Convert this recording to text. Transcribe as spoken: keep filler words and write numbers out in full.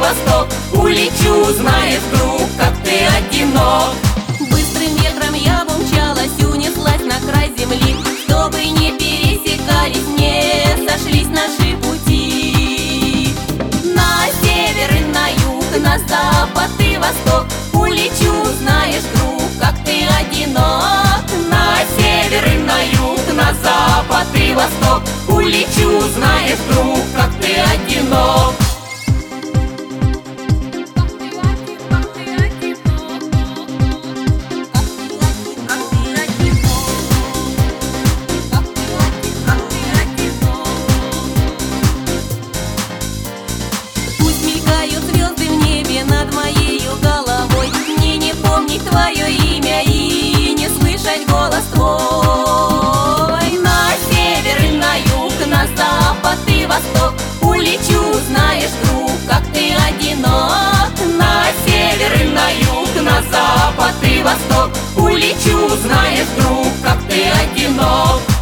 восток. Улечу, знаешь, друг, как ты одинок. Быстрым ветром я бы умчалась, унеслась на край земли, чтобы не пересекались, не сошлись наши пути. На север и на юг, на запад и восток. Улечу, знаешь, друг, как ты одинок. На север и на юг, на запад и восток. Улечу, знаешь, друг, как ты одинок. Над моею головой мне не помнить твое имя и не слышать голос твой. На север и на юг, на запад и восток. Улечу, знаешь, друг, как ты одинок. На север и на юг, на запад и восток. Улечу, знаешь, друг, как ты одинок.